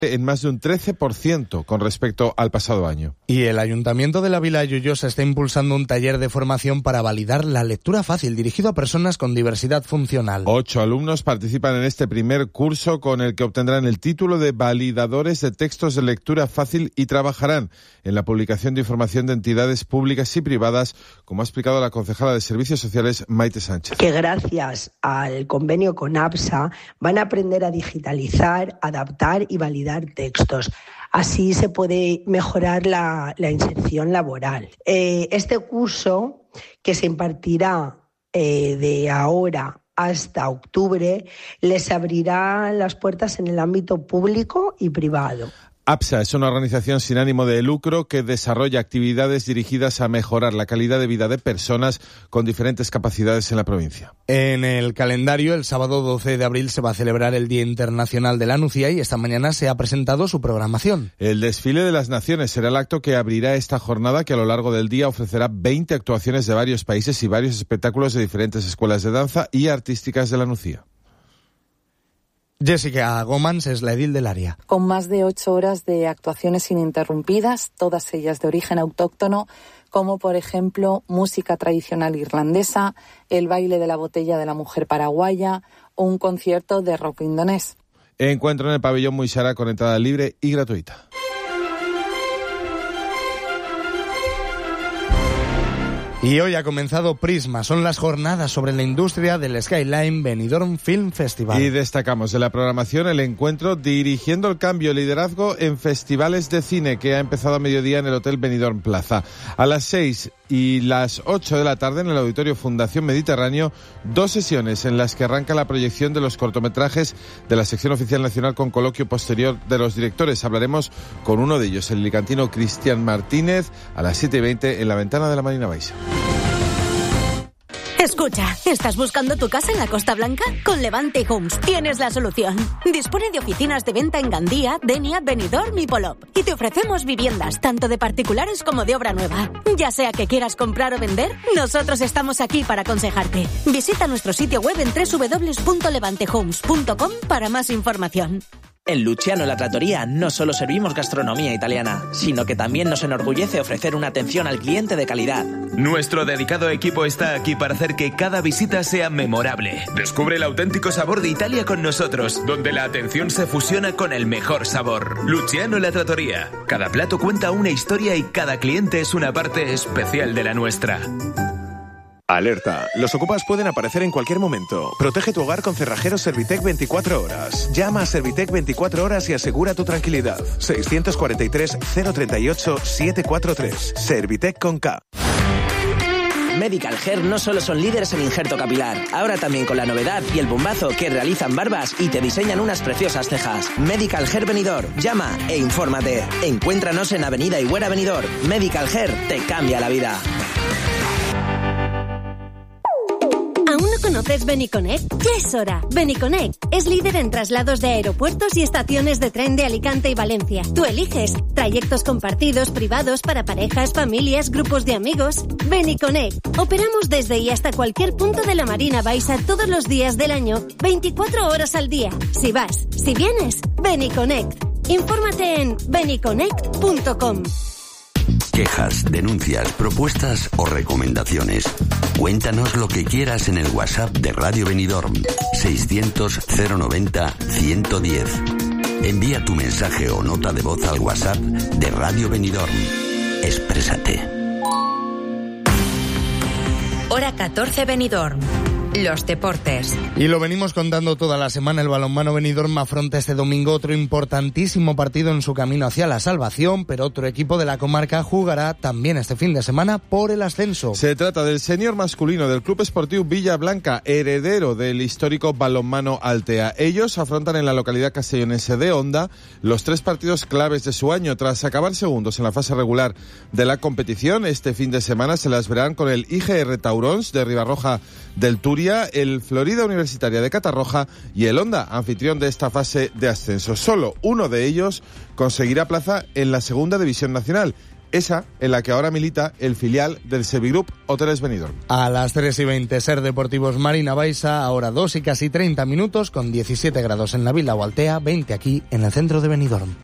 en más de un 13% con respecto al pasado año. Y el Ayuntamiento de la Vila Lloyosa está impulsando un taller de formación para validar la lectura fácil dirigido a personas con diversidad funcional. 8 alumnos participan en este primer curso con el que obtendrán el título de validadores de textos de lectura fácil y trabajarán en la publicación de información de entidades públicas y privadas, como ha explicado la concejala de Servicios Sociales, Maite Sánchez. Que gracias al convenio con APSA van a aprender a digitalizar, adaptar y validar textos. Así se puede mejorar la inserción laboral. Este curso, que se impartirá de ahora hasta octubre, les abrirá las puertas en el ámbito público y privado. APSA es una organización sin ánimo de lucro que desarrolla actividades dirigidas a mejorar la calidad de vida de personas con diferentes capacidades en la provincia. En el calendario, el sábado 12 de abril se va a celebrar el Día Internacional de la Nucía y esta mañana se ha presentado su programación. El desfile de las naciones será el acto que abrirá esta jornada, que a lo largo del día ofrecerá 20 actuaciones de varios países y varios espectáculos de diferentes escuelas de danza y artísticas de la Nucía. Jessica Gomans es la edil del área. Con más de 8 horas de actuaciones ininterrumpidas, todas ellas de origen autóctono, como por ejemplo música tradicional irlandesa, el baile de la botella de la mujer paraguaya o un concierto de rock indonés. Encuentro en el pabellón Muixara con entrada libre y gratuita. Y hoy ha comenzado Prisma, son las jornadas sobre la industria del Skyline Benidorm Film Festival. Y destacamos de la programación el encuentro Dirigiendo el Cambio, Liderazgo en Festivales de Cine, que ha empezado a mediodía en el Hotel Benidorm Plaza. A las 6 y las 8 de la tarde en el Auditorio Fundación Mediterráneo, 2 sesiones en las que arranca la proyección de los cortometrajes de la sección oficial nacional con coloquio posterior de los directores. Hablaremos con uno de ellos, el alicantino Cristian Martínez, a las 7:20 en la ventana de la Marina Baixa. Escucha, ¿estás buscando tu casa en la Costa Blanca? Con Levante Homes tienes la solución. Dispone de oficinas de venta en Gandía, Denia, Benidorm y Polop. Y te ofrecemos viviendas, tanto de particulares como de obra nueva. Ya sea que quieras comprar o vender, nosotros estamos aquí para aconsejarte. Visita nuestro sitio web en www.levantehomes.com para más información. En Luciano La Trattoria no solo servimos gastronomía italiana, sino que también nos enorgullece ofrecer una atención al cliente de calidad. Nuestro dedicado equipo está aquí para hacer que cada visita sea memorable. Descubre el auténtico sabor de Italia con nosotros, donde la atención se fusiona con el mejor sabor. Luciano La Trattoria. Cada plato cuenta una historia y cada cliente es una parte especial de la nuestra. Alerta. Los ocupas pueden aparecer en cualquier momento. Protege tu hogar con cerrajeros Servitec 24 horas. Llama a Servitec 24 horas y asegura tu tranquilidad. 643-038-743. Servitec con K. Medical Hair no solo son líderes en injerto capilar, ahora también con la novedad y el bombazo que realizan barbas y te diseñan unas preciosas cejas. Medical Hair Benidorm. Llama e infórmate. Encuéntranos en Avenida Higuera Benidorm. Medical Hair te cambia la vida. ¿Aún no conoces Beniconnect? Ya es hora. Beniconnect es líder en traslados de aeropuertos y estaciones de tren de Alicante y Valencia. Tú eliges trayectos compartidos, privados, para parejas, familias, grupos de amigos. Beniconnect. Operamos desde y hasta cualquier punto de la Marina Baixa todos los días del año, 24 horas al día. Si vas, si vienes, Beniconnect. Infórmate en beniconnect.com. Quejas, denuncias, propuestas o recomendaciones. Cuéntanos lo que quieras en el WhatsApp de Radio Benidorm 600 090 110. Envía tu mensaje o nota de voz al WhatsApp de Radio Benidorm. Exprésate. Hora 14 Benidorm. Los deportes. Y lo venimos contando toda la semana. El balonmano Benidorm afronta este domingo otro importantísimo partido en su camino hacia la salvación, pero otro equipo de la comarca jugará también este fin de semana por el ascenso. Se trata del senior masculino del Club Esportiu Villa Blanca, heredero del histórico balonmano Altea. Ellos afrontan en la localidad castellonense de Onda los 3 partidos claves de su año. Tras acabar segundos en la fase regular de la competición, este fin de semana se las verán con el IGR Taurons de Ribarroja del Turia, el Florida Universitaria de Catarroja y el Onda, anfitrión de esta fase de ascenso. Solo uno de ellos conseguirá plaza en la segunda división nacional. esa en la que ahora milita el filial del Sevigroup Hoteles Benidorm. A las 3:20, Ser Deportivos Marina Baixa, ahora 2 y casi 30 minutos, con 17 grados en la Vila o Altea, 20 aquí en el centro de Benidorm.